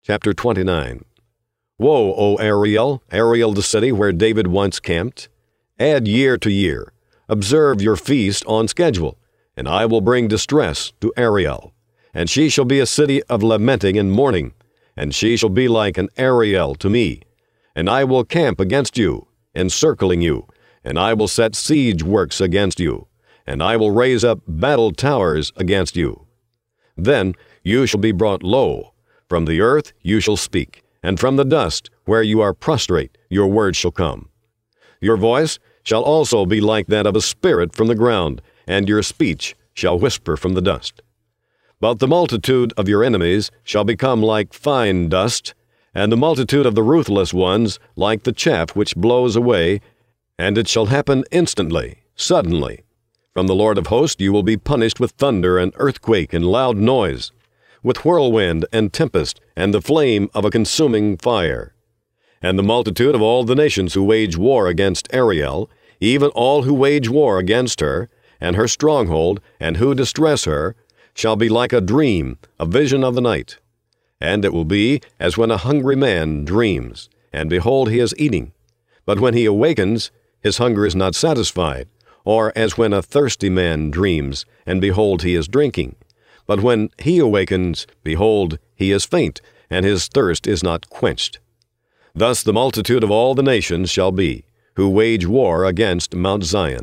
Chapter 29. Woe, O Ariel, Ariel the city where David once camped! Add year to year. Observe your feast on schedule, and I will bring distress to Ariel. And she shall be a city of lamenting and mourning, and she shall be like an Ariel to me. And I will camp against you, encircling you, and I will set siege works against you, and I will raise up battle towers against you. Then you shall be brought low. From the earth you shall speak, and from the dust where you are prostrate your words shall come. Your voice shall also be like that of a spirit from the ground, and your speech shall whisper from the dust. But the multitude of your enemies shall become like fine dust, and the multitude of the ruthless ones like the chaff which blows away, and it shall happen instantly, suddenly. From the Lord of hosts you will be punished with thunder and earthquake and loud noise, with whirlwind and tempest and the flame of a consuming fire. And the multitude of all the nations who wage war against Ariel, even all who wage war against her, and her stronghold, and who distress her, shall be like a dream, a vision of the night. And it will be as when a hungry man dreams, and behold, he is eating. But when he awakens, his hunger is not satisfied, or as when a thirsty man dreams, and behold, he is drinking. But when he awakens, behold, he is faint, and his thirst is not quenched. Thus the multitude of all the nations shall be, who wage war against Mount Zion.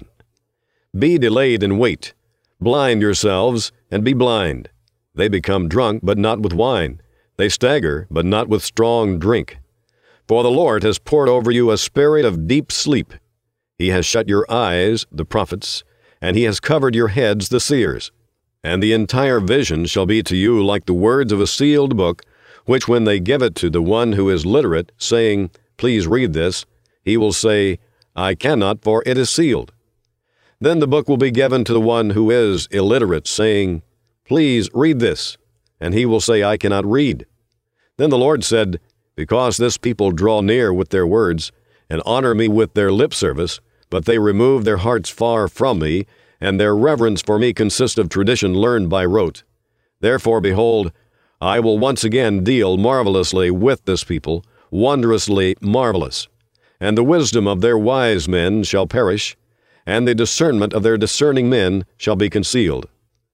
Be delayed and wait. Blind yourselves, and be blind. They become drunk, but not with wine. They stagger, but not with strong drink. For the Lord has poured over you a spirit of deep sleep. He has shut your eyes, the prophets, and he has covered your heads, the seers. And the entire vision shall be to you like the words of a sealed book, which when they give it to the one who is literate, saying, "Please read this," he will say, "I cannot, for it is sealed." Then the book will be given to the one who is illiterate, saying, "Please read this," and he will say, "I cannot read." Then the Lord said, "Because this people draw near with their words, and honor me with their lip service, but they remove their hearts far from me, and their reverence for me consists of tradition learned by rote. Therefore, behold, I will once again deal marvelously with this people, wondrously marvelous. And the wisdom of their wise men shall perish, and the discernment of their discerning men shall be concealed.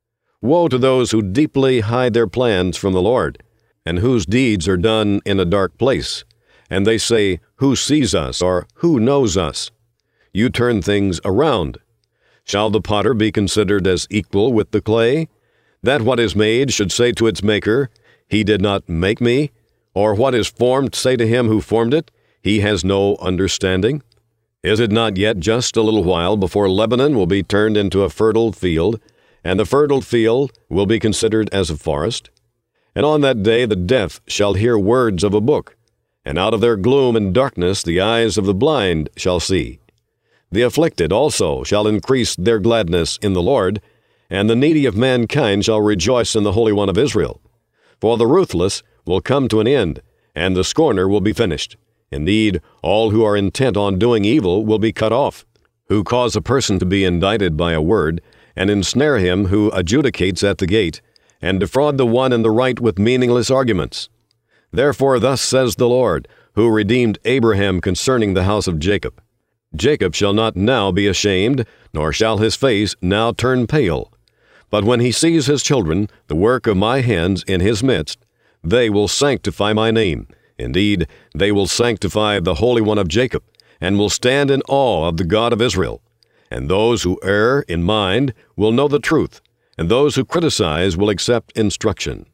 Woe to those who deeply hide their plans from the Lord, and whose deeds are done in a dark place. And they say, "Who sees us?" or "Who knows us?" You turn things around. Shall the potter be considered as equal with the clay, that what is made should say to its maker, "He did not make me"? Or what is formed say to him who formed it, "He has no understanding"? Is it not yet just a little while before Lebanon will be turned into a fertile field, and the fertile field will be considered as a forest? And on that day the deaf shall hear words of a book, and out of their gloom and darkness the eyes of the blind shall see. The afflicted also shall increase their gladness in the Lord, and the needy of mankind shall rejoice in the Holy One of Israel. For the ruthless will come to an end, and the scorner will be finished. Indeed, all who are intent on doing evil will be cut off, who cause a person to be indicted by a word, and ensnare him who adjudicates at the gate, and defraud the one in the right with meaningless arguments. Therefore thus says the Lord, who redeemed Abraham concerning the house of Jacob, Jacob shall not now be ashamed, nor shall his face now turn pale. But when he sees his children, the work of my hands in his midst, they will sanctify my name. Indeed, they will sanctify the Holy One of Jacob, and will stand in awe of the God of Israel. And those who err in mind will know the truth, and those who criticize will accept instruction.